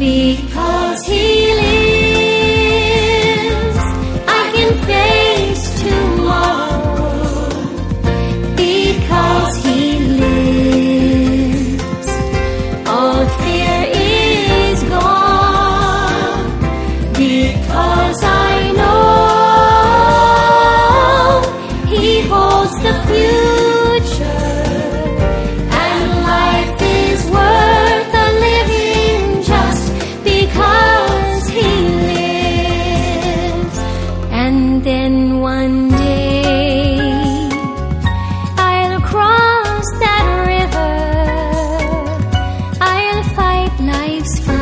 Because He lives, I can face tomorrow. Because He lives, all fear is gone. Because I know He holds the future, and life is worth a living just because He lives. And then one day I'll cross that river, I'll fight life's fight.